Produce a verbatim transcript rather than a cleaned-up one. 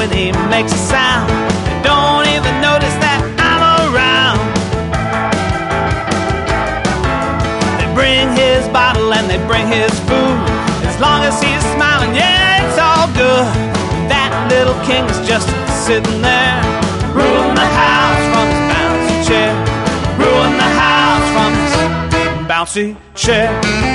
when he makes a sound. They don't even notice that I'm around. They bring his bottle and they bring his food. As long as he's smiling, yeah, it's all good. That little king is just sitting there, ruling the house from his bouncy chair, ruling the house from his bouncy chair.